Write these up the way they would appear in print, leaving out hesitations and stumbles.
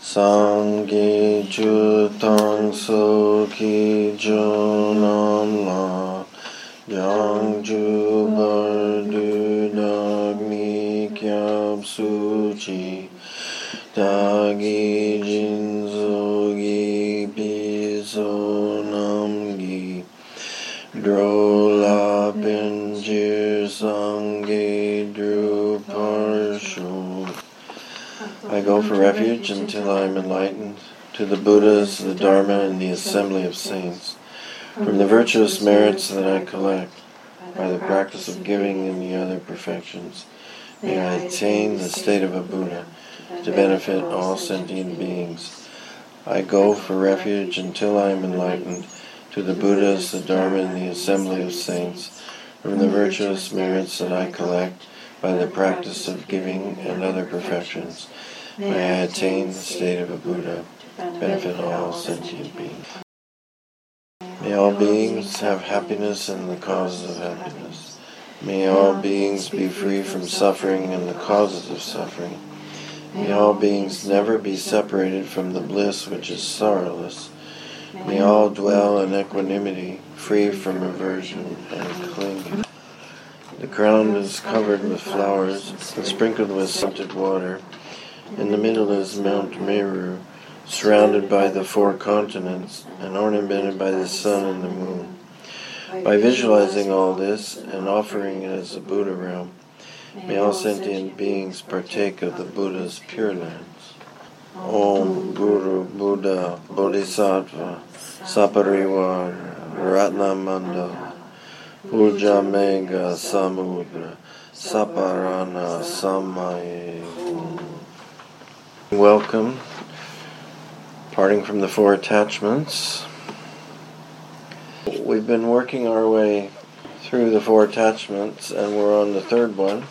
Sangye Chutang Soki Jonam La Yang Ju Bardu Dagmi Kyab Suchi Dagi Jinzogi Piso Namgi Drola Pinjir Sangye Dru Parshu. I go for refuge until I am enlightened, to the Buddhas, the Dharma, and the assembly of saints, from the virtuous merits that I collect by the practice of giving and the other perfections. May I attain the state of a Buddha to benefit all sentient beings. I go for refuge until I am enlightened, to the Buddhas, the Dharma, and the assembly of saints, from the virtuous merits that I collect by the practice of giving and other perfections. May I attain the state of a Buddha, benefit all sentient beings. May all beings have happiness and the causes of happiness. May all beings be free from suffering and the causes of suffering. May all beings never be separated from the bliss which is sorrowless. May all dwell in equanimity, free from aversion and clinging. The ground is covered with flowers and sprinkled with scented water. In the middle is Mount Meru, surrounded by the four continents and ornamented by the sun and the moon. By visualizing all this and offering it as a Buddha realm, may all sentient beings partake of the Buddha's pure lands. Om Guru Buddha Bodhisattva Saparivar Ratnamanda Puja Mega Samudra Saparana Samaye. Welcome, parting from the four attachments. We've been working our way through the four attachments and we're on the third one.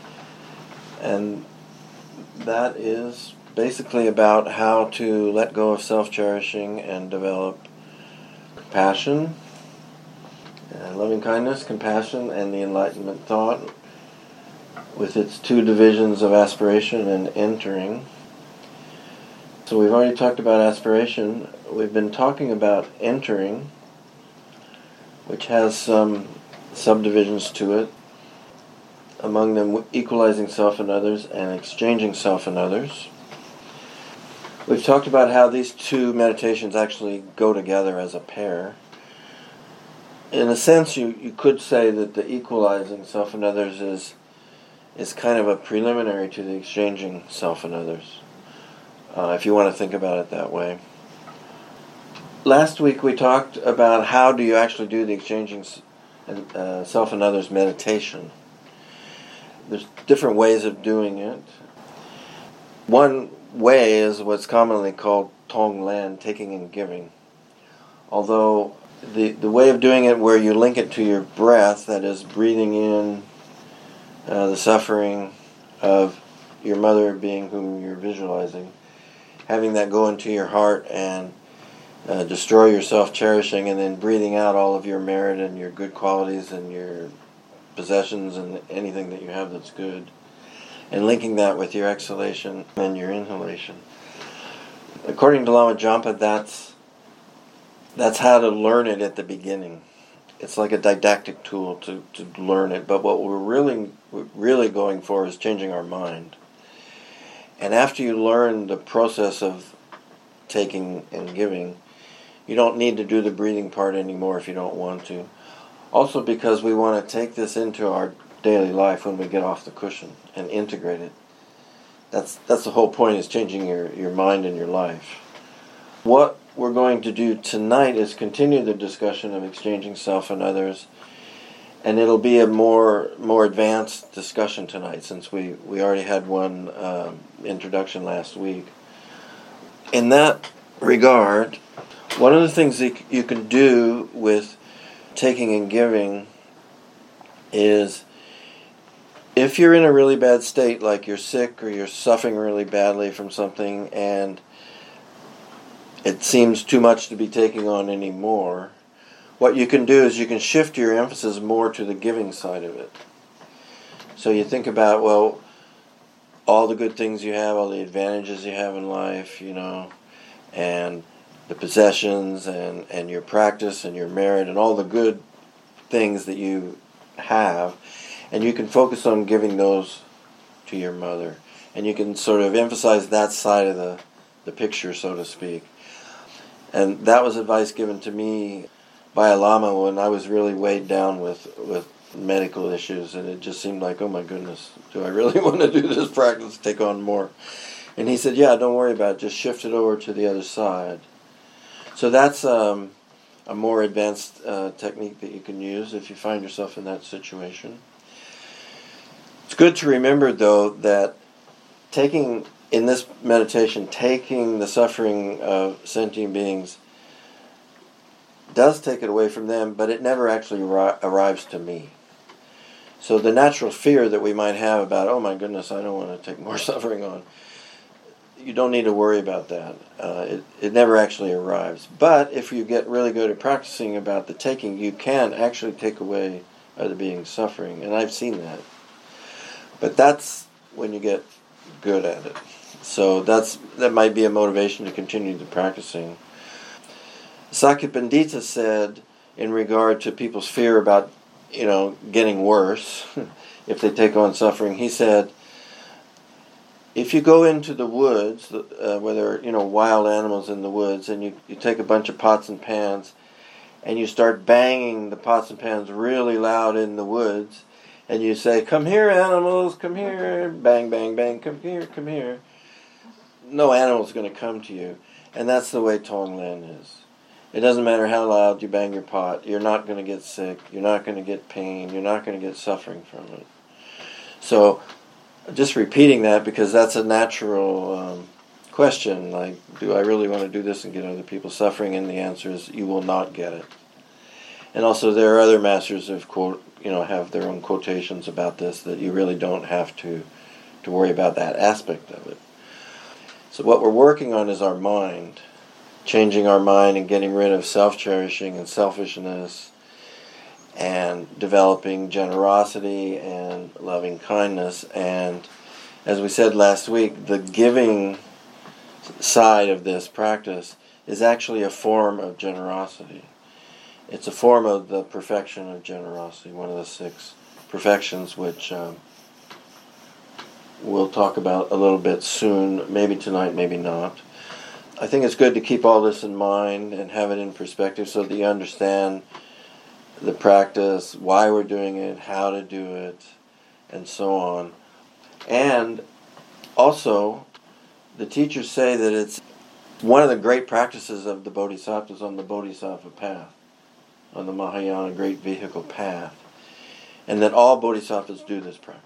And that is basically about how to let go of self-cherishing and develop compassion, loving kindness, compassion, and the enlightenment thought with its two divisions of aspiration and entering. So we've already talked about aspiration. We've been talking about entering, which has some subdivisions to it, among them equalizing self and others and exchanging self and others. We've talked about how these two meditations actually go together as a pair. In a sense, you could say that the equalizing self and others is kind of a preliminary to the exchanging self and others, if you want to think about it that way. Last week we talked about how do you actually do the exchanging self and others meditation. There's different ways of doing it. One way is what's commonly called Tonglen, taking and giving. Although the way of doing it where you link it to your breath, that is breathing in the suffering of your mother being whom you're visualizing, having that go into your heart and destroy your self-cherishing, and then breathing out all of your merit and your good qualities and your possessions and anything that you have that's good, and linking that with your exhalation and your inhalation. According to Lama Jampa, that's how to learn it at the beginning. It's like a didactic tool to learn it, but what we're really going for is changing our mind. And after you learn the process of taking and giving, you don't need to do the breathing part anymore if you don't want to. Also because we want to take this into our daily life when we get off the cushion and integrate it. That's the whole point, is changing your mind and your life. What we're going to do tonight is continue the discussion of exchanging self and others, and it'll be a more advanced discussion tonight, since we already had one introduction last week. In that regard, one of the things that you can do with taking and giving is, if you're in a really bad state, like you're sick or you're suffering really badly from something and it seems too much to be taking on anymore, what you can do is you can shift your emphasis more to the giving side of it. So you think about, well, all the good things you have, all the advantages you have in life, and the possessions and your practice and your merit and all the good things that you have, and you can focus on giving those to your mother. And you can sort of emphasize that side of the picture, so to speak. And that was advice given to me by a Lama when I was really weighed down with medical issues, and it just seemed like, oh my goodness, do I really want to do this practice, take on more? And he said, yeah, don't worry about it, just shift it over to the other side. So that's a more advanced technique that you can use if you find yourself in that situation. It's good to remember, though, that in this meditation, taking the suffering of sentient beings does take it away from them, but it never actually arrives to me. So the natural fear that we might have about, oh my goodness, I don't want to take more suffering on, you don't need to worry about that. It never actually arrives. But if you get really good at practicing about the taking, you can actually take away other beings' suffering, and I've seen that. But that's when you get good at it. So that might be a motivation to continue the practicing. Sakya Pandita said, in regard to people's fear about, getting worse if they take on suffering, he said, if you go into the woods, where there are, wild animals in the woods, and you take a bunch of pots and pans, and you start banging the pots and pans really loud in the woods, and you say, come here, animals, come here, bang, bang, bang, come here, come here. No animal's going to come to you. And that's the way Tonglen is. It doesn't matter how loud you bang your pot, you're not going to get sick, you're not going to get pain, you're not going to get suffering from it. So, just repeating that, because that's a natural question, like, do I really want to do this and get other people suffering? And the answer is, you will not get it. And also there are other masters who have their own quotations about this, that you really don't have to worry about that aspect of it. So what we're working on is our mind, changing our mind and getting rid of self-cherishing and selfishness, and developing generosity and loving kindness. And as we said last week, the giving side of this practice is actually a form of generosity. It's a form of the perfection of generosity, one of the 6 perfections, which we'll talk about a little bit soon, maybe tonight, maybe not. I think it's good to keep all this in mind and have it in perspective so that you understand the practice, why we're doing it, how to do it, and so on. And also, the teachers say that it's one of the great practices of the Bodhisattvas on the Bodhisattva path, on the Mahayana Great Vehicle path, and that all Bodhisattvas do this practice.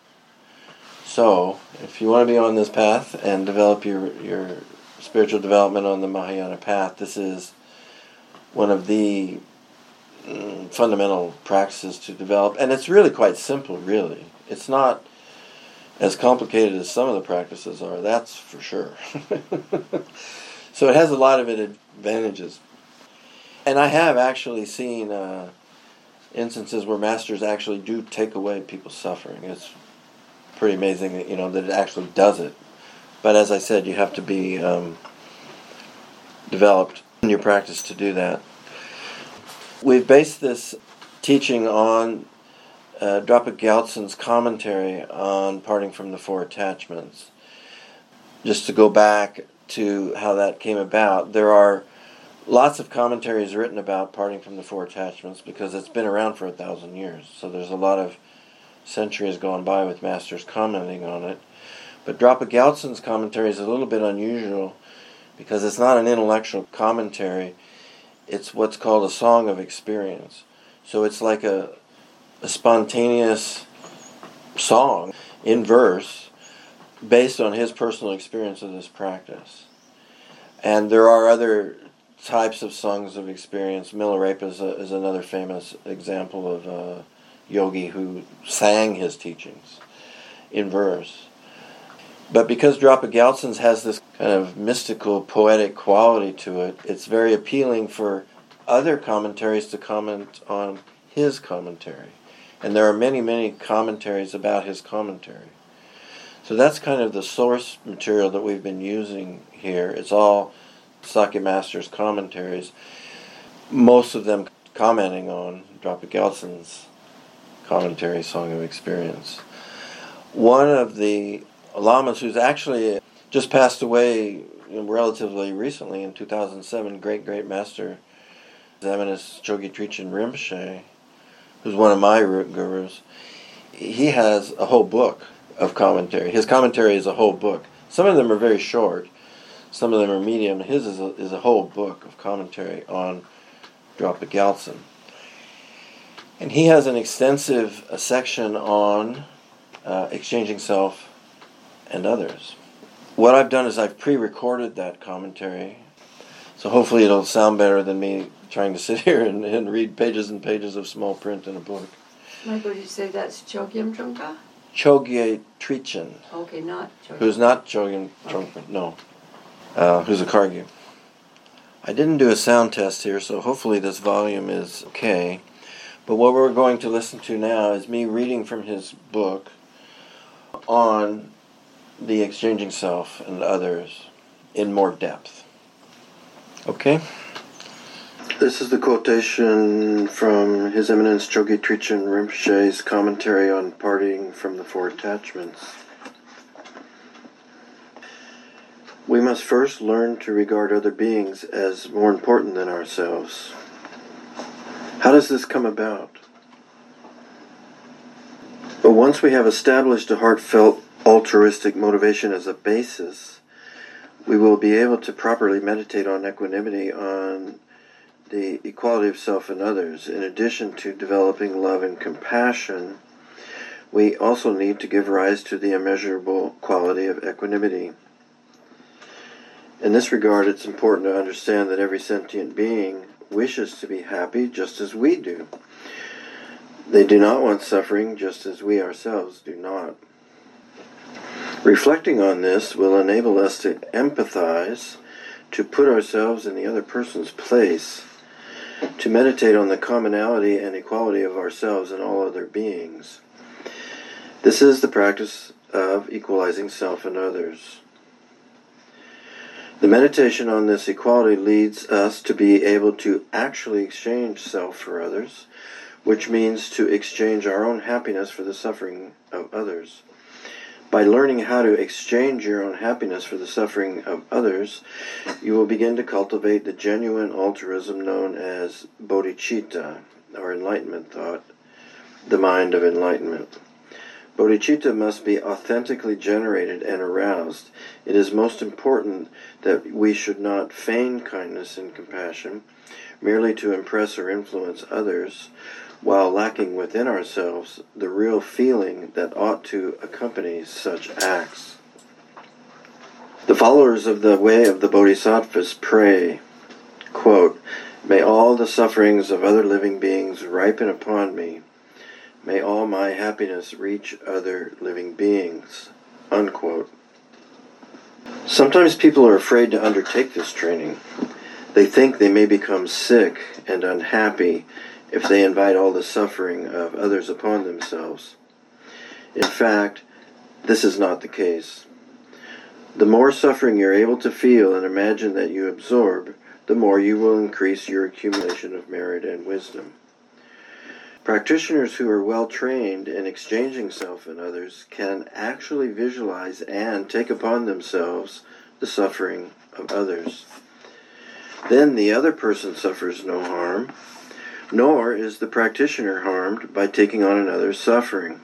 So, if you want to be on this path and develop your spiritual development on the Mahayana path, this is one of the fundamental practices to develop. And it's really quite simple, really. It's not as complicated as some of the practices are, that's for sure. So it has a lot of advantages. And I have actually seen instances where masters actually do take away people's suffering. It's pretty amazing that, that it actually does it. But as I said, you have to be developed in your practice to do that. We've based this teaching on Drapa Gyaltsen's commentary on Parting from the Four Attachments. Just to go back to how that came about, there are lots of commentaries written about Parting from the Four Attachments because it's been around for 1,000 years. So there's a lot of centuries gone by with masters commenting on it. But Drapa Gyaltsen's commentary is a little bit unusual because it's not an intellectual commentary. It's what's called a song of experience. So it's like a spontaneous song in verse based on his personal experience of this practice. And there are other types of songs of experience. Milarepa is another famous example of a yogi who sang his teachings in verse. But because Drapa Gyaltsen's has this kind of mystical, poetic quality to it, it's very appealing for other commentaries to comment on his commentary. And there are many, many commentaries about his commentary. So that's kind of the source material that we've been using here. It's all Sakya Master's commentaries, most of them commenting on Droppa Gyaltsen's commentary, Song of Experience. One of the lamas who's actually just passed away relatively recently in 2007, great master, His Eminence Chogi Trichin Rinpoche, who's one of my gurus, he has a whole book of commentary. His commentary is a whole book. Some of them are very short, some of them are medium. His is a whole book of commentary on Droppa Gyaltsen. And he has an extensive section on exchanging self and others. What I've done is I've pre-recorded that commentary, so hopefully it'll sound better than me trying to sit here and read pages and pages of small print in a book. Michael, did you say that's Chogyam Trungpa? Chogyam Trichin. Okay, not Chogyam. Who's not Chogyam Trungpa, no. Who's a Kargyu. I didn't do a sound test here, so hopefully this volume is okay. But what we're going to listen to now is me reading from his book on the exchanging self and others in more depth. Okay? This is the quotation from His Eminence Chogi Trichin Rinpoche's commentary on parting from the four attachments. We must first learn to regard other beings as more important than ourselves. How does this come about? But once we have established a heartfelt altruistic motivation as a basis, we will be able to properly meditate on equanimity, on the equality of self and others. In addition to developing love and compassion, we also need to give rise to the immeasurable quality of equanimity. In this regard, it's important to understand that every sentient being wishes to be happy just as we do. They do not want suffering just as we ourselves do not. Reflecting on this will enable us to empathize, to put ourselves in the other person's place, to meditate on the commonality and equality of ourselves and all other beings. This is the practice of equalizing self and others. The meditation on this equality leads us to be able to actually exchange self for others, which means to exchange our own happiness for the suffering of others. By learning how to exchange your own happiness for the suffering of others, you will begin to cultivate the genuine altruism known as bodhicitta, or enlightenment thought, the mind of enlightenment. Bodhicitta must be authentically generated and aroused. It is most important that we should not feign kindness and compassion, merely to impress or influence others, while lacking within ourselves the real feeling that ought to accompany such acts. The followers of the way of the Bodhisattvas pray, quote, "May all the sufferings of other living beings ripen upon me. May all my happiness reach other living beings," unquote. Sometimes people are afraid to undertake this training. They think they may become sick and unhappy if they invite all the suffering of others upon themselves. In fact, this is not the case. The more suffering you're able to feel and imagine that you absorb, the more you will increase your accumulation of merit and wisdom. Practitioners who are well trained in exchanging self and others can actually visualize and take upon themselves the suffering of others. Then the other person suffers no harm, nor is the practitioner harmed by taking on another's suffering.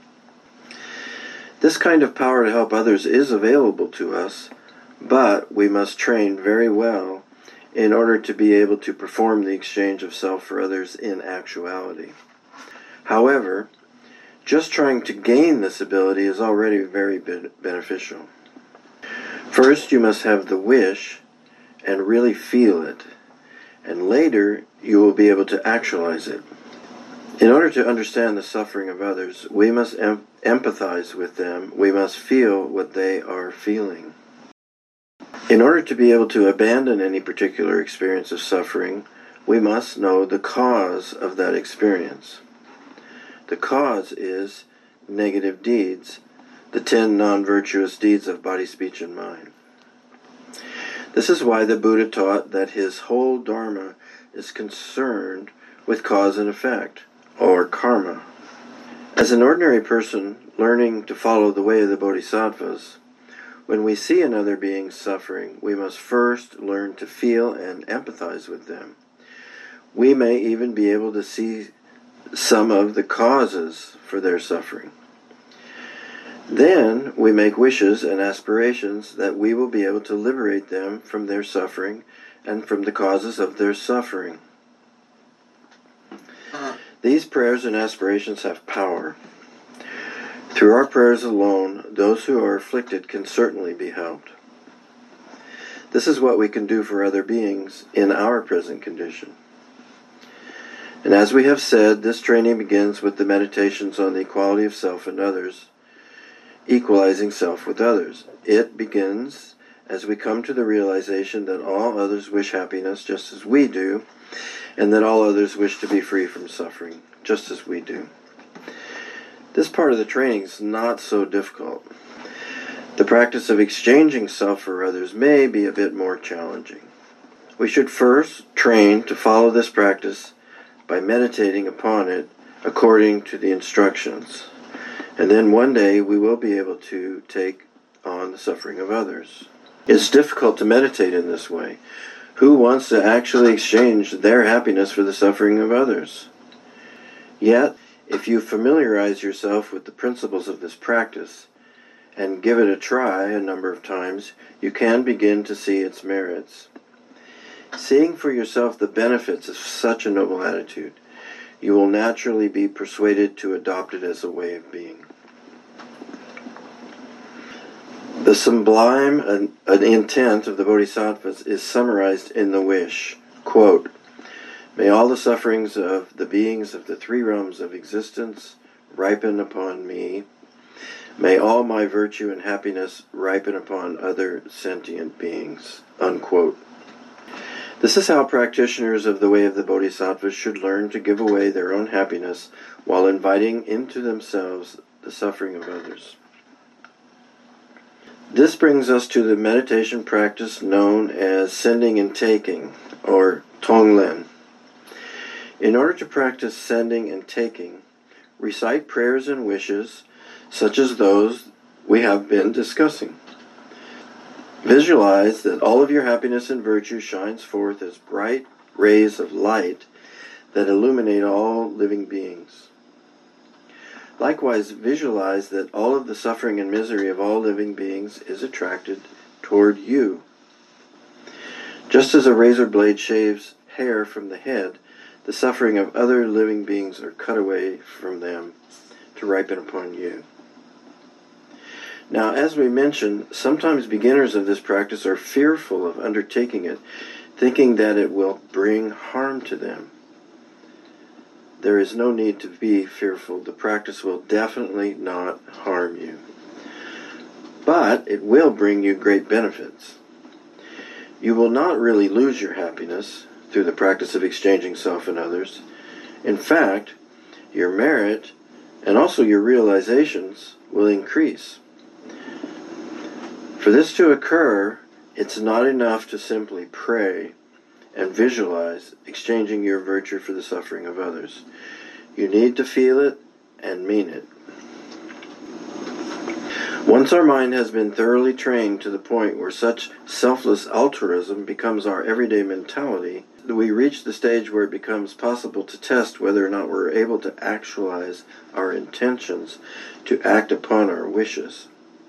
This kind of power to help others is available to us, but we must train very well in order to be able to perform the exchange of self for others in actuality. However, just trying to gain this ability is already very beneficial. First, you must have the wish and really feel it, and later you will be able to actualize it. In order to understand the suffering of others, we must empathize with them. We must feel what they are feeling. In order to be able to abandon any particular experience of suffering, we must know the cause of that experience. The cause is negative deeds the 10 non-virtuous deeds of body, speech, and mind. This is why the Buddha taught that his whole Dharma is concerned with cause and effect, or karma. As an ordinary person learning to follow the way of the Bodhisattvas, when we see another being suffering, we must first learn to feel and empathize with them. We may even be able to see some of the causes for their suffering. Then we make wishes and aspirations that we will be able to liberate them from their suffering and from the causes of their suffering. These prayers and aspirations have power. Through our prayers alone, those who are afflicted can certainly be helped. This is what we can do for other beings in our present condition. And as we have said, this training begins with the meditations on the equality of self and others, equalizing self with others. It begins as we come to the realization that all others wish happiness just as we do, and that all others wish to be free from suffering just as we do. This part of the training is not so difficult. The practice of exchanging self for others may be a bit more challenging. We should first train to follow this practice by meditating upon it according to the instructions. And then one day we will be able to take on the suffering of others. It's difficult to meditate in this way. Who wants to actually exchange their happiness for the suffering of others? Yet, if you familiarize yourself with the principles of this practice and give it a try a number of times, you can begin to see its merits. Seeing for yourself the benefits of such a noble attitude, you will naturally be persuaded to adopt it as a way of being. The sublime intent of the Bodhisattvas is summarized in the wish, quote, "May all the sufferings of the beings of the three realms of existence ripen upon me. May all my virtue and happiness ripen upon other sentient beings," unquote. This is how practitioners of the way of the Bodhisattvas should learn to give away their own happiness while inviting into themselves the suffering of others. This brings us to the meditation practice known as sending and taking, or Tonglen. In order to practice sending and taking, recite prayers and wishes such as those we have been discussing. Visualize that all of your happiness and virtue shines forth as bright rays of light that illuminate all living beings. Likewise, visualize that all of the suffering and misery of all living beings is attracted toward you. Just as a razor blade shaves hair from the head, the suffering of other living beings are cut away from them to ripen upon you. Now, as we mentioned, sometimes beginners of this practice are fearful of undertaking it, thinking that it will bring harm to them. There is no need to be fearful. The practice will definitely not harm you. But it will bring you great benefits. You will not really lose your happiness through the practice of exchanging self and others. In fact, your merit and also your realizations will increase. For this to occur, it's not enough to simply pray and visualize exchanging your virtue for the suffering of others. You need to feel it and mean it. Once our mind has been thoroughly trained to the point where such selfless altruism becomes our everyday mentality, we reach the stage where it becomes possible to test whether or not we're able to actualize our intentions to act upon our wishes.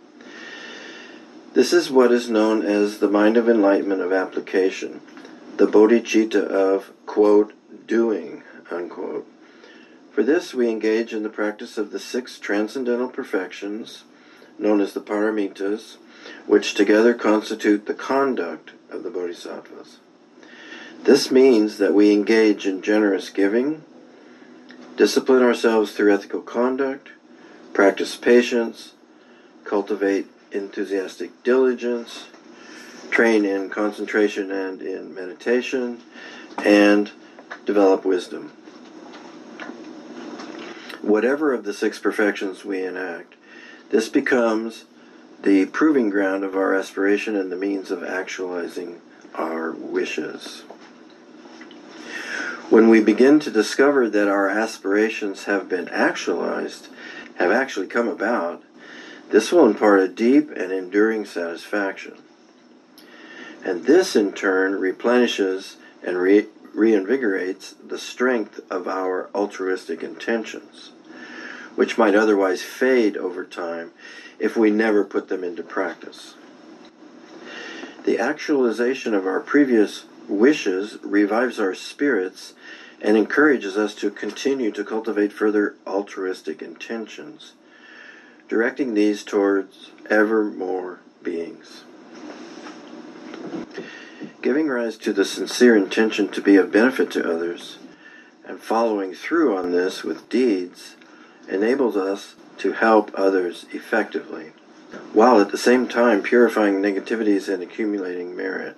This is what is known as the mind of enlightenment of application, the bodhicitta of, quote, doing, unquote. For this, we engage in the practice of the 6 transcendental perfections, known as the paramitas, which together constitute the conduct of the bodhisattvas. This means that we engage in generous giving, discipline ourselves through ethical conduct, practice patience, cultivate enthusiastic diligence, train in concentration and in meditation, and develop wisdom. Whatever of the 6 perfections we enact, This becomes the proving ground of our aspiration and the means of actualizing our wishes. When we begin to discover that our aspirations have been actualized, have actually come about, this will impart a deep and enduring satisfaction. And this, in turn, replenishes and reinvigorates the strength of our altruistic intentions, which might otherwise fade over time if we never put them into practice. The actualization of our previous wishes revives our spirits and encourages us to continue to cultivate further altruistic intentions, directing these towards ever more beings. Giving rise to the sincere intention to be of benefit to others and following through on this with deeds enables us to help others effectively, while at the same time purifying negativities and accumulating merit.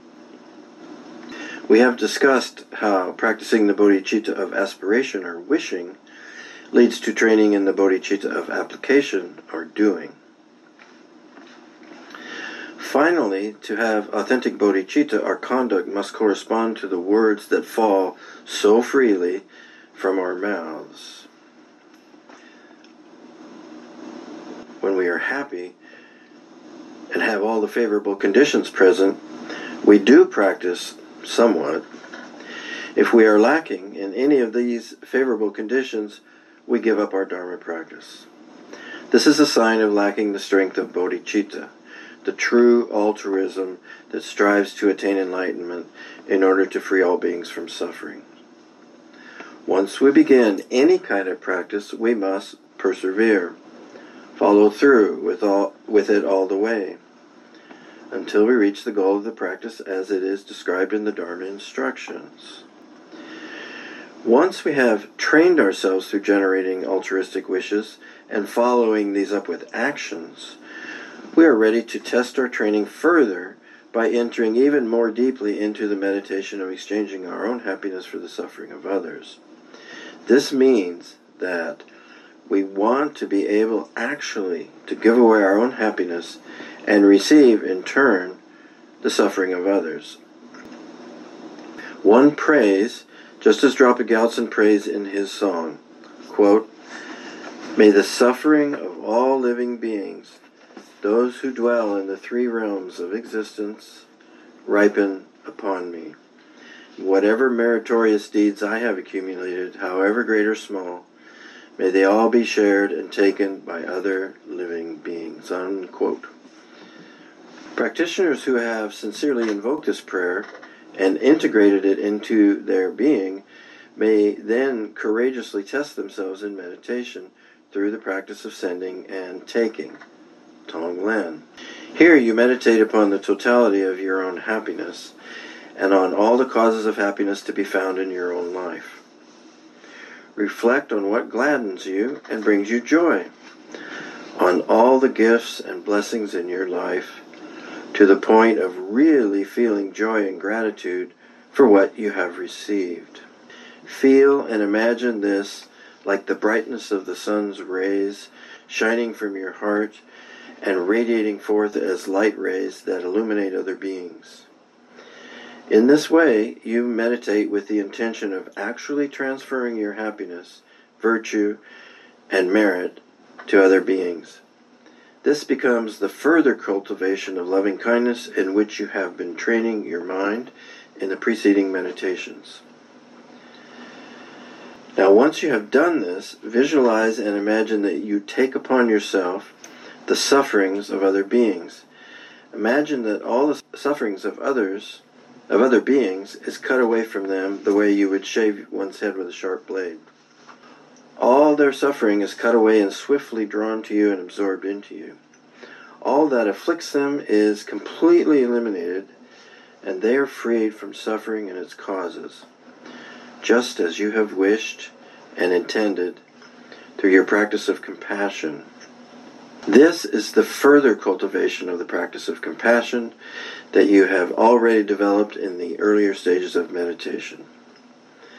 We have discussed how practicing the bodhicitta of aspiration or wishing leads to training in the bodhicitta of application or doing. Finally, to have authentic bodhicitta, our conduct must correspond to the words that fall so freely from our mouths. When we are happy and have all the favorable conditions present, we do practice somewhat. If we are lacking in any of these favorable conditions, we give up our Dharma practice. This is a sign of lacking the strength of bodhicitta, the true altruism that strives to attain enlightenment in order to free all beings from suffering. Once we begin any kind of practice, we must persevere, follow through with it all the way, until we reach the goal of the practice as it is described in the Dharma instructions. Once we have trained ourselves through generating altruistic wishes and following these up with actions, we are ready to test our training further by entering even more deeply into the meditation of exchanging our own happiness for the suffering of others. This means that we want to be able actually to give away our own happiness and receive, in turn, the suffering of others. One prays, just as Drapa Gyaltsen prays in his song, quote, "May the suffering of all living beings, those who dwell in the three realms of existence, ripen upon me. Whatever meritorious deeds I have accumulated, however great or small, may they all be shared and taken by other living beings." Unquote. Practitioners who have sincerely invoked this prayer and integrated it into their being may then courageously test themselves in meditation through the practice of sending and taking, Tonglen. Here you meditate upon the totality of your own happiness and on all the causes of happiness to be found in your own life. Reflect on what gladdens you and brings you joy, on all the gifts and blessings in your life, to the point of really feeling joy and gratitude for what you have received. Feel and imagine this like the brightness of the sun's rays shining from your heart and radiating forth as light rays that illuminate other beings. In this way, you meditate with the intention of actually transferring your happiness, virtue, and merit to other beings. This becomes the further cultivation of loving kindness in which you have been training your mind in the preceding meditations. Now, once you have done this, visualize and imagine that you take upon yourself the sufferings of other beings. Imagine that all the sufferings of other beings is cut away from them the way you would shave one's head with a sharp blade. All their suffering is cut away and swiftly drawn to you and absorbed into you. All that afflicts them is completely eliminated, and they are freed from suffering and its causes, just as you have wished and intended through your practice of compassion. This is the further cultivation of the practice of compassion that you have already developed in the earlier stages of meditation.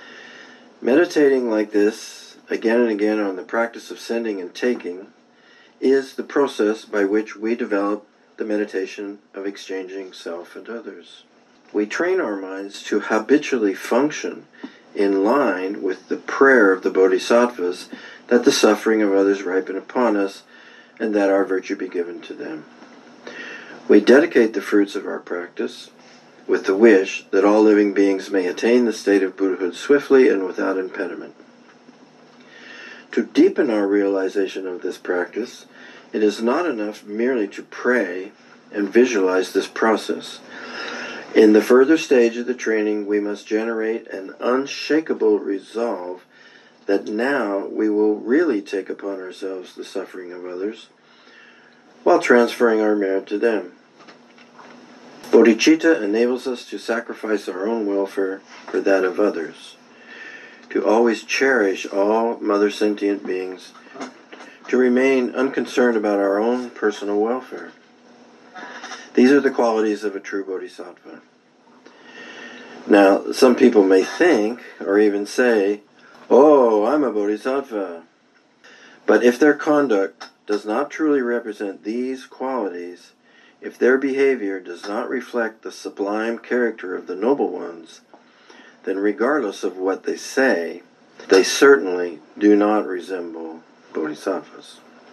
Meditating like this, again and again, on the practice of sending and taking, is the process by which we develop the meditation of exchanging self and others. We train our minds to habitually function in line with the prayer of the Bodhisattvas that the suffering of others ripen upon us and that our virtue be given to them. We dedicate the fruits of our practice with the wish that all living beings may attain the state of Buddhahood swiftly and without impediment. To deepen our realization of this practice, it is not enough merely to pray and visualize this process. In the further stage of the training, we must generate an unshakable resolve that now we will really take upon ourselves the suffering of others while transferring our merit to them. Bodhicitta enables us to sacrifice our own welfare for that of others, to always cherish all mother sentient beings, to remain unconcerned about our own personal welfare. These are the qualities of a true bodhisattva. Now, some people may think, or even say, "Oh, I'm a bodhisattva." But if their conduct does not truly represent these qualities, if their behavior does not reflect the sublime character of the noble ones, then regardless of what they say, they certainly do not resemble bodhisattvas.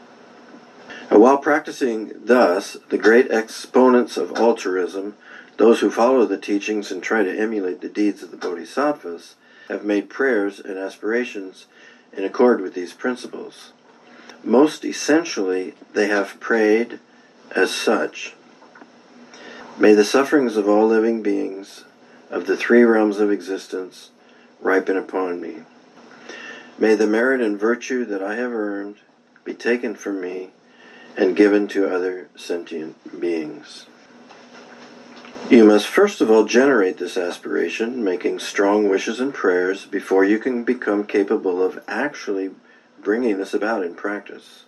And while practicing thus, the great exponents of altruism, those who follow the teachings and try to emulate the deeds of the bodhisattvas, have made prayers and aspirations in accord with these principles. Most essentially, they have prayed as such: may the sufferings of all living beings of the three realms of existence ripen upon me. May the merit and virtue that I have earned be taken from me and given to other sentient beings. You must first of all generate this aspiration, making strong wishes and prayers, before you can become capable of actually bringing this about in practice.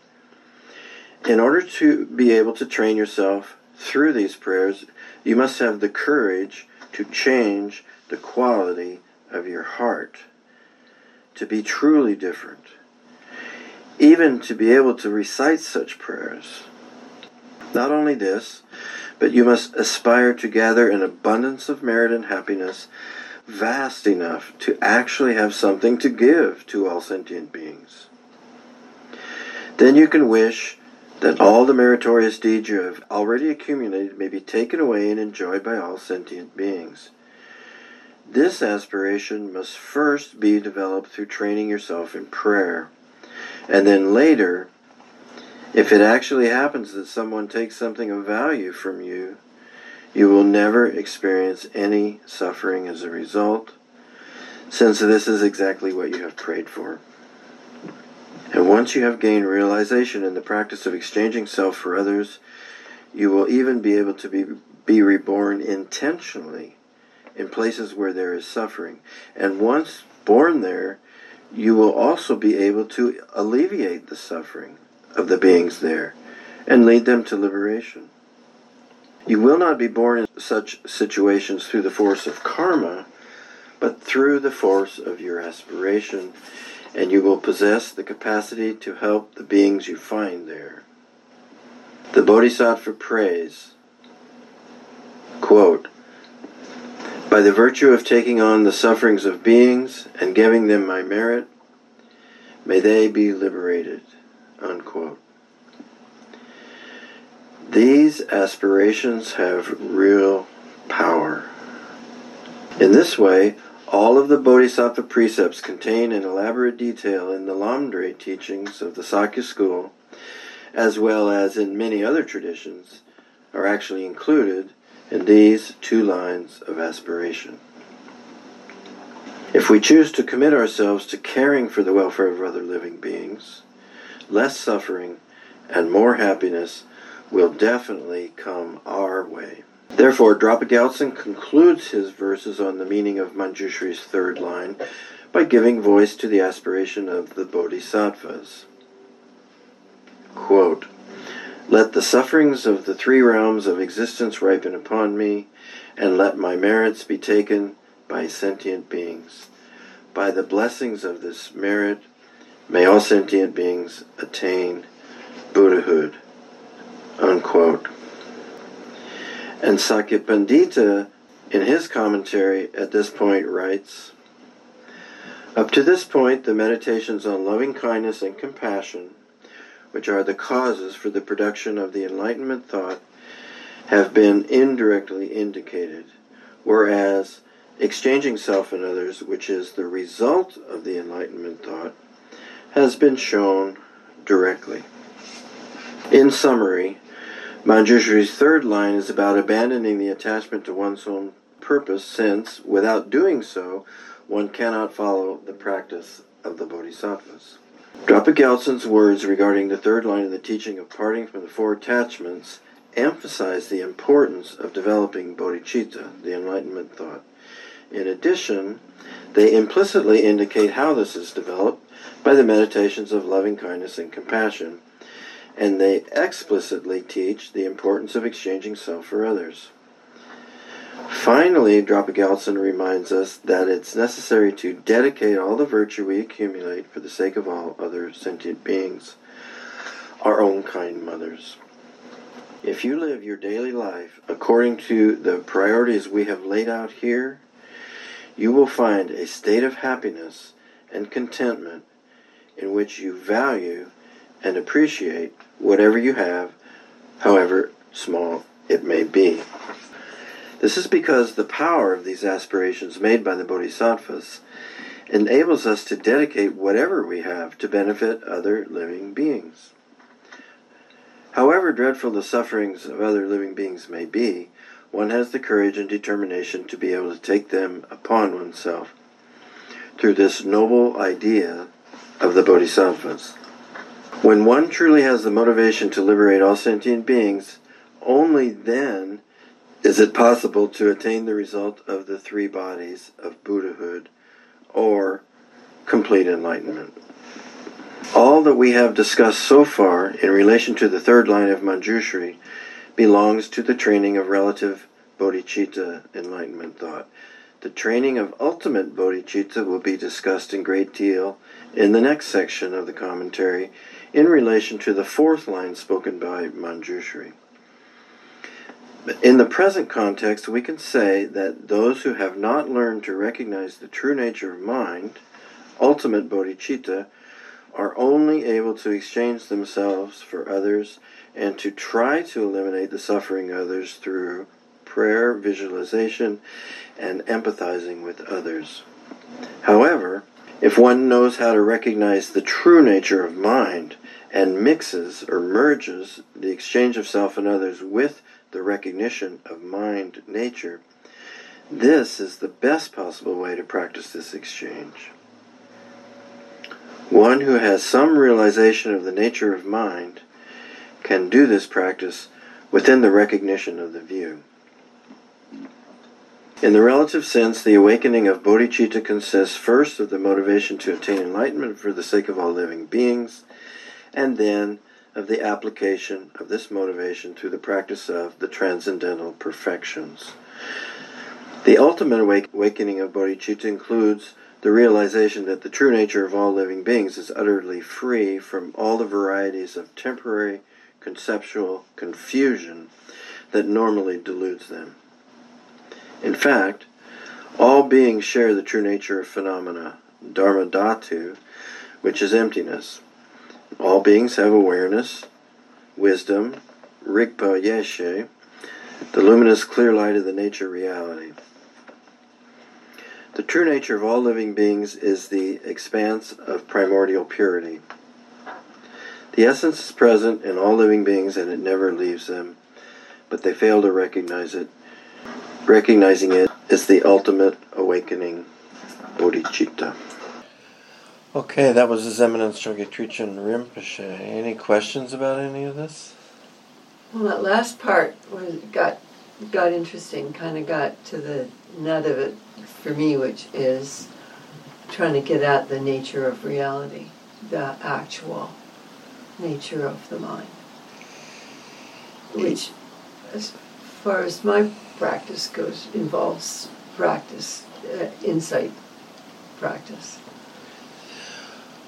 In order to be able to train yourself through these prayers, you must have the courage to change the quality of your heart, to be truly different, even to be able to recite such prayers. Not only this, but you must aspire to gather an abundance of merit and happiness vast enough to actually have something to give to all sentient beings. Then you can wish that all the meritorious deeds you have already accumulated may be taken away and enjoyed by all sentient beings. This aspiration must first be developed through training yourself in prayer, and then later, if it actually happens that someone takes something of value from you, you will never experience any suffering as a result, since this is exactly what you have prayed for. And once you have gained realization in the practice of exchanging self for others, you will even be able to be reborn intentionally in places where there is suffering. And once born there, you will also be able to alleviate the suffering of the beings there and lead them to liberation. You will not be born in such situations through the force of karma, but through the force of your aspiration, and you will possess the capacity to help the beings you find there. The Bodhisattva prays, quote, "By the virtue of taking on the sufferings of beings and giving them my merit, may they be liberated," unquote. These aspirations have real power. In this way, all of the Bodhisattva precepts contained in elaborate detail in the Lamdre teachings of the Sakya school, as well as in many other traditions, are actually included in these 2 lines of aspiration. If we choose to commit ourselves to caring for the welfare of other living beings, less suffering and more happiness will definitely come our way. Therefore, Drapa Gyaltsen concludes his verses on the meaning of Manjushri's 3rd line by giving voice to the aspiration of the Bodhisattvas. Quote, "Let the sufferings of the 3 realms of existence ripen upon me, and let my merits be taken by sentient beings. By the blessings of this merit, may all sentient beings attain Buddhahood, unquote. And Sakyapandita, in his commentary at this point, writes, up to this point, the meditations on loving kindness and compassion, which are the causes for the production of the enlightenment thought, have been indirectly indicated, whereas exchanging self and others, which is the result of the enlightenment thought, has been shown directly. In summary, Manjushri's third line is about abandoning the attachment to one's own purpose, since, without doing so, one cannot follow the practice of the Bodhisattvas. Drapa Gyaltsen's words regarding the third line of the teaching of parting from the four attachments emphasize the importance of developing bodhicitta, the enlightenment thought. In addition, they implicitly indicate how this is developed by the meditations of loving kindness and compassion, and they explicitly teach the importance of exchanging self for others. Finally, Drapa Gyaltsen reminds us that it's necessary to dedicate all the virtue we accumulate for the sake of all other sentient beings, our own kind mothers. If you live your daily life according to the priorities we have laid out here, you will find a state of happiness and contentment in which you value and appreciate whatever you have, however small it may be. This is because the power of these aspirations made by the Bodhisattvas enables us to dedicate whatever we have to benefit other living beings. However dreadful the sufferings of other living beings may be, one has the courage and determination to be able to take them upon oneself through this noble idea of the Bodhisattvas. When one truly has the motivation to liberate all sentient beings, only then is it possible to attain the result of the three bodies of Buddhahood, or complete enlightenment. All that we have discussed so far in relation to the third line of Manjushri belongs to the training of relative bodhicitta enlightenment thought. The training of ultimate bodhicitta will be discussed in great deal in the next section of the commentary in relation to the fourth line spoken by Manjushri. In the present context, we can say that those who have not learned to recognize the true nature of mind, ultimate bodhicitta, are only able to exchange themselves for others and to try to eliminate the suffering of others through prayer, visualization, and empathizing with others. However, if one knows how to recognize the true nature of mind and mixes or merges the exchange of self and others with the recognition of mind nature, this is the best possible way to practice this exchange. One who has some realization of the nature of mind can do this practice within the recognition of the view. In the relative sense, the awakening of bodhicitta consists first of the motivation to attain enlightenment for the sake of all living beings, and then of the application of this motivation through the practice of the transcendental perfections. The ultimate awakening of bodhicitta includes the realization that the true nature of all living beings is utterly free from all the varieties of temporary conceptual confusion that normally deludes them. In fact, all beings share the true nature of phenomena, dharma dhatu, which is emptiness. All beings have awareness, wisdom, rigpa yeshe, the luminous clear light of the nature reality. The true nature of all living beings is the expanse of primordial purity. The essence is present in all living beings and it never leaves them, but they fail to recognize it. Recognizing it is the ultimate awakening bodhicitta. Okay, that was His Eminence Chogyam Trungpa Rinpoche. Any questions about any of this? Well, that last part got interesting, kind of got to the nut of it for me, which is trying to get at the nature of reality, the actual nature of the mind, which, as far as my practice goes, involves practice, insight practice.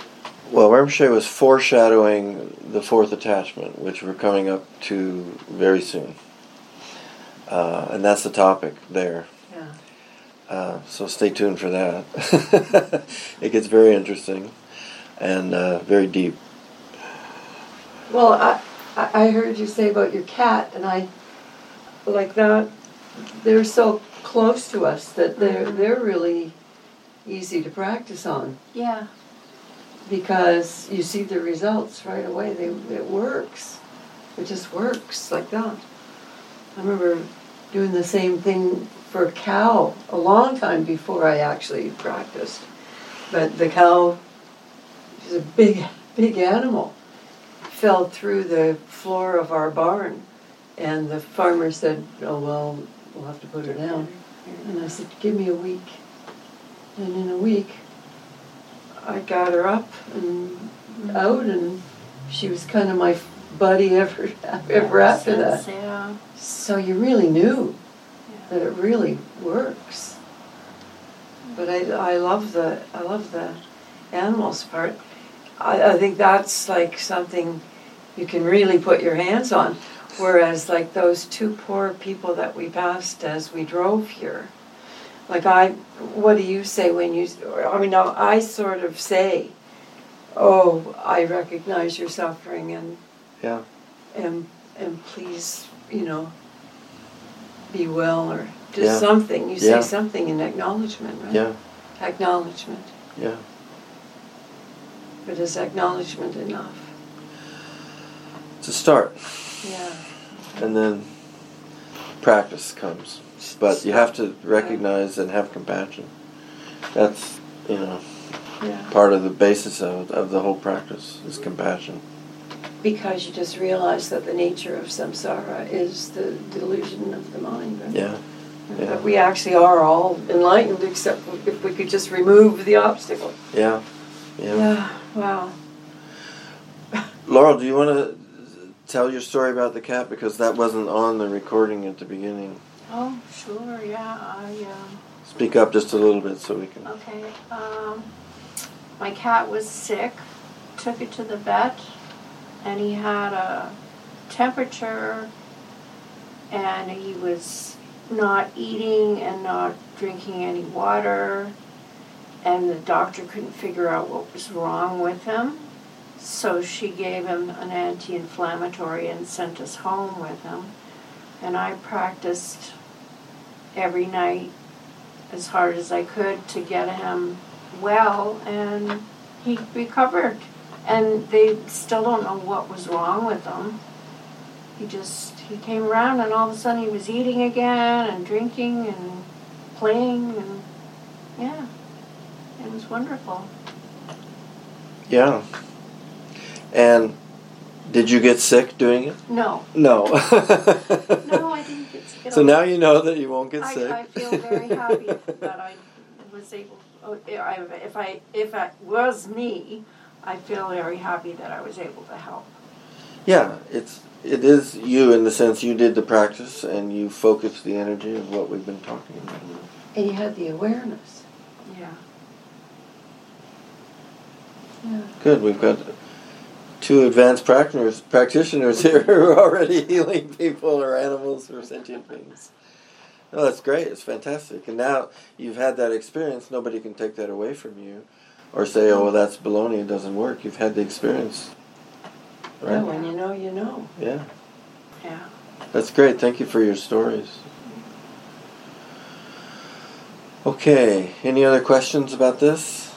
Well, Rinpoche was foreshadowing the fourth attachment, which we're coming up to very soon. And that's the topic there. Yeah. So stay tuned for that. It gets very interesting and very deep. Well, I heard you say about your cat, and I like that. They're so close to us that they're really easy to practice on. Yeah. Because you see the results right away. It works. It just works like that. I remember doing the same thing for a cow a long time before I actually practiced. But the cow, she's a big animal, fell through the floor of our barn. And the farmer said, oh, well, we'll have to put her down. And I said, give me a week. And in a week, I got her up and out, and she was kind of my buddy ever after that. Yeah. So you really knew that it really works. But I love the animals part. I think that's like something you can really put your hands on. Whereas like those two poor people that we passed as we drove here, like what do you say when you, I sort of say, oh, I recognize your suffering and Yeah. and please, be well, or just Yeah. something. You Yeah. say something in acknowledgement, right? Yeah. Acknowledgement. Yeah. But is acknowledgement enough? It's a start. Yeah. And then practice comes. But you have to recognize and have compassion. That's, Yeah. part of the basis of the whole practice is compassion. Because you just realize that the nature of samsara is the delusion of the mind, right? Yeah. And Yeah. that we actually are all enlightened, except if we could just remove the obstacle. Yeah. Yeah. Yeah. Wow. Laurel, do you want to tell your story about the cat? Because that wasn't on the recording at the beginning. Oh, sure, yeah. Speak up just a little bit so we can... Okay. My cat was sick. Took it to the vet, and he had a temperature, and he was not eating and not drinking any water, and the doctor couldn't figure out what was wrong with him. So she gave him an anti-inflammatory and sent us home with him. And I practiced every night as hard as I could to get him well, and he recovered. And they still don't know what was wrong with him. He came around, and all of a sudden he was eating again and drinking and playing, and yeah, it was wonderful. Yeah. And did you get sick doing it? No. No. No, I didn't get sick at So all. now you know that you won't get sick. I feel very happy that I was able. If it was me, I feel very happy that I was able to help. Yeah, it is you in the sense you did the practice and you focused the energy of what we've been talking about. And you had the awareness. Yeah. Yeah. Good, we've got 2 advanced practitioners here who are already healing people or animals or sentient beings. No, that's great. It's fantastic. And now you've had that experience. Nobody can take that away from you or say, oh, well, that's baloney. It doesn't work. You've had the experience. Right? Yeah, when you know, you know. Yeah. Yeah. That's great. Thank you for your stories. Okay. Any other questions about this?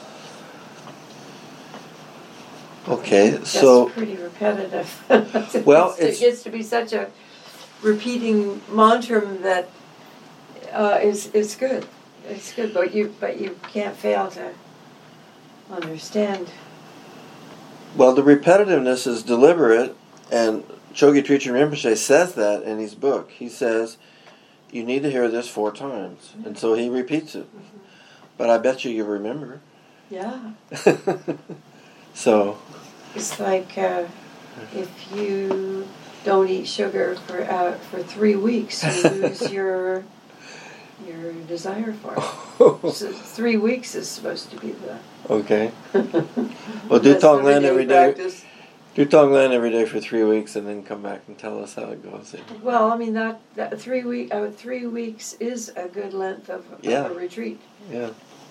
Okay. So That's pretty repetitive. Well, it gets to be such a repeating mantra that it's good. It's good, but you can't fail to understand. well, the repetitiveness is deliberate, and Chogi Trichin Rinpoche says that in his book. He says, you need to hear this 4 times. And so he repeats it. But I bet you remember. Yeah. So... It's like if you don't eat sugar for 3 weeks, you lose your your desire for it. So 3 weeks is supposed to be the. Okay. Well, do That's Tonglen every day. practice. Do Tonglen every day for 3 weeks, and then come back and tell us how it goes. Well, I mean that 3 weeks is a good length of Yeah. a retreat. Yeah.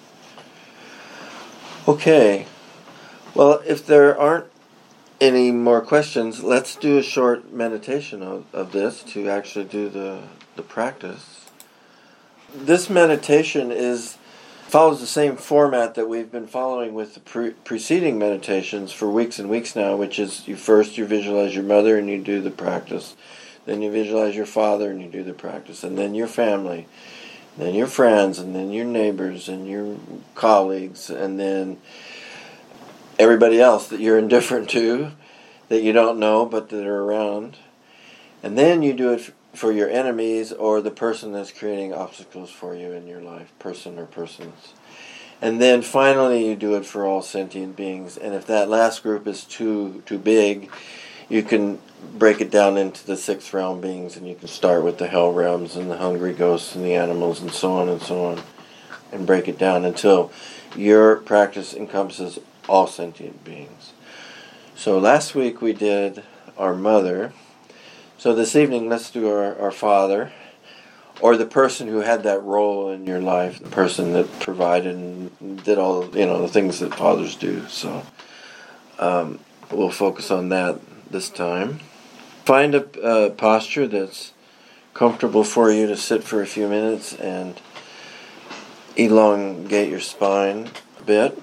Okay. Well, if there aren't any more questions, let's do a short meditation of this to actually do the practice. This meditation follows the same format that we've been following with the preceding meditations for weeks and weeks now, which is you visualize your mother and you do the practice. Then you visualize your father and you do the practice. And then your family. Then your friends, and then your neighbors, and your colleagues, and then everybody else that you're indifferent to, that you don't know but that are around. And then you do it for your enemies or the person that's creating obstacles for you in your life, person or persons. And then finally you do it for all sentient beings. And if that last group is too big, you can break it down into the 6th realm beings, and you can start with the hell realms and the hungry ghosts and the animals and so on, and break it down until your practice encompasses all sentient beings. So last week we did our mother. So this evening let's do our father, or the person who had that role in your life, the person that provided and did all the things that fathers do. So we'll focus on that this time. Find a posture that's comfortable for you to sit for a few minutes and elongate your spine a bit.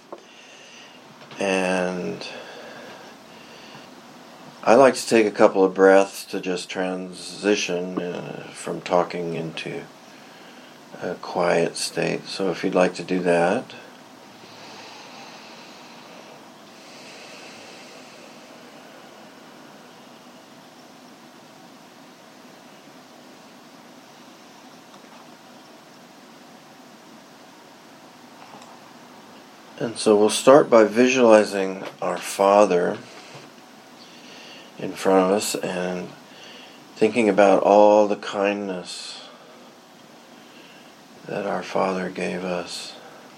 And I like to take a couple of breaths to just transition from talking into a quiet state. So if you'd like to do that. And so we'll start by visualizing our Father in front of us and thinking about all the kindness that our Father gave us.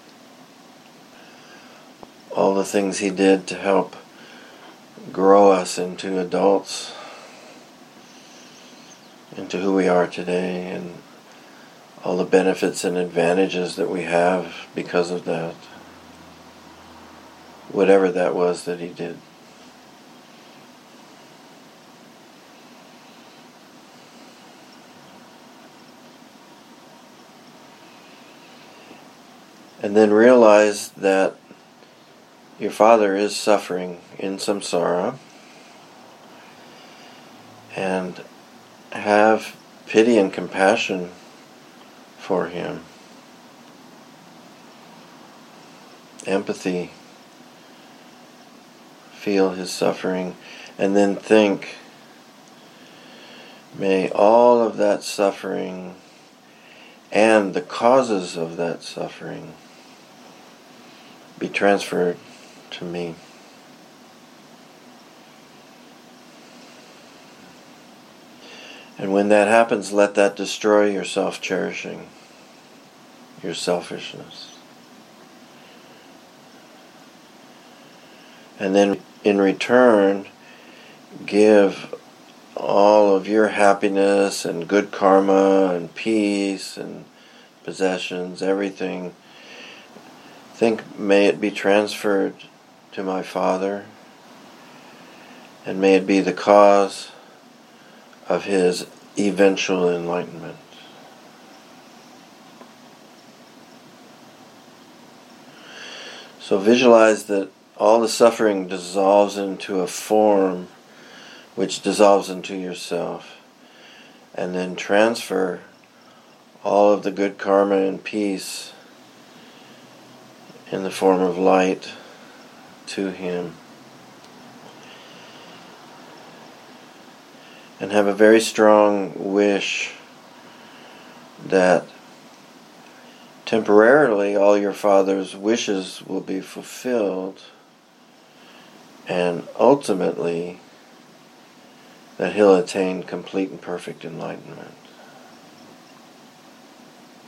All the things He did to help grow us into adults, into who we are today, and all the benefits and advantages that we have because of that. Whatever that was that He did. And then realize that your Father is suffering in samsara, and have pity and compassion for Him. Empathy. Feel His suffering, and then think, may all of that suffering and the causes of that suffering be transferred to me. And when that happens, let that destroy your self-cherishing, your selfishness. And then in return, give all of your happiness and good karma and peace and possessions, everything. Think, may it be transferred to my Father, and may it be the cause of His eventual enlightenment. So visualize that all the suffering dissolves into a form which dissolves into yourself, and then transfer all of the good karma and peace in the form of light to Him. And have a very strong wish that temporarily all your Father's wishes will be fulfilled, and ultimately that He'll attain complete and perfect enlightenment.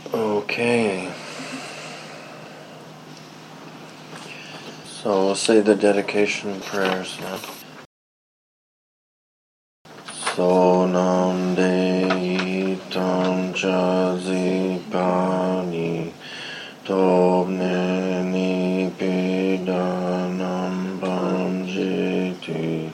Okay. So we'll say the dedication prayers now. Sonam Dei Tam Chazi Pani Tobne Nipidanam Panjiti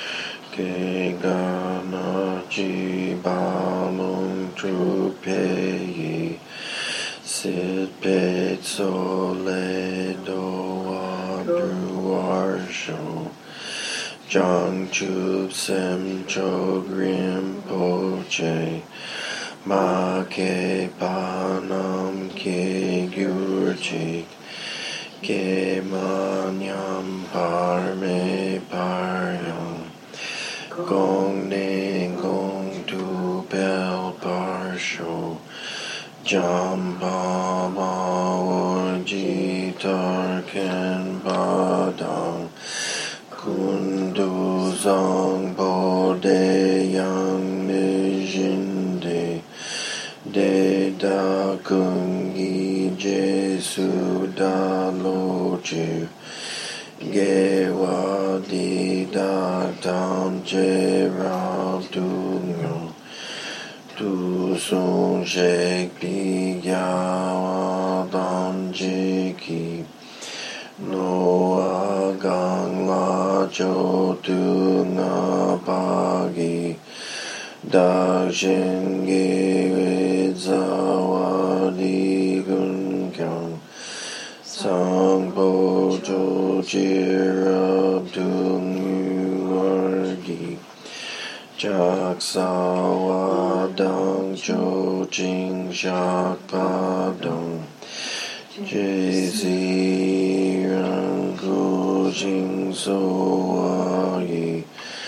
Kegana Jibalum Trupeyi Sit Pet Sole Doa Druarsho Jang Chub Sem Chogrim Poche Ma Ke Panam Ke Gyurchik Ke Manyam Parme Paryam Gong Ne Gong Tu Pel Parsho Jamba Ma Orji Tarken Badang Kundu Zang Bode Yang Nijinde De Da Kungi Jesu Da Lochu Gewa Di Da Tam Je Rab Dunyo Tu Sun Shek Pi Yawa Dan Jiki No Agang La Jo Tu Nga Pagi Da Shin Ge Zawa Di Gun Kyang Sang Po Jo Jirab Dung Yu Argi Jak Sawa Dang Jo Jing Shak Pa Dong Jezi Ran Gu Jing So Yi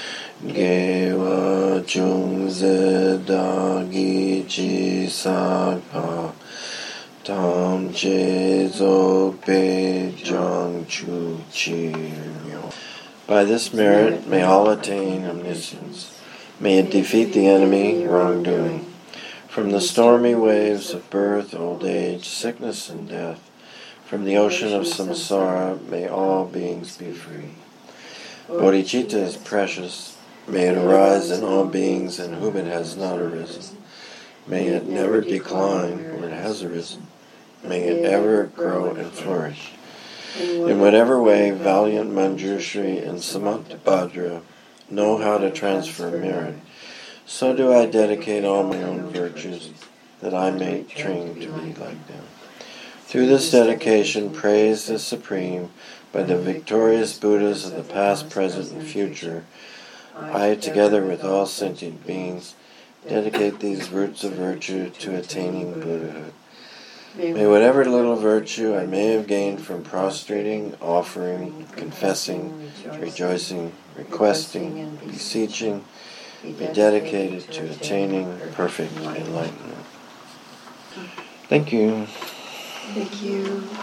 Gewa Chung Zeda Gi Chi Sak Pa Tam Che Zo Pe Jang Chu Chi Myo. By this merit may all attain omniscience. May it defeat the enemy, wrongdoing. From the stormy waves of birth, old age, sickness, and death, from the ocean of samsara, may all beings be free. Bodhicitta is precious. May it arise in all beings in whom it has not arisen. May it never decline where it has arisen. May it ever grow and flourish. In whatever way valiant Manjushri and Samantabhadra know how to transfer merit, so do I dedicate all my own virtues, that I may train to be like them. Through this dedication, praise the Supreme by the victorious Buddhas of the past, present, and future, I, together with all sentient beings, dedicate these roots of virtue to attaining Buddhahood. May whatever little virtue I may have gained from prostrating, offering, confessing, rejoicing, requesting, beseeching, be dedicated to attaining perfect enlightenment. Thank you. Thank you.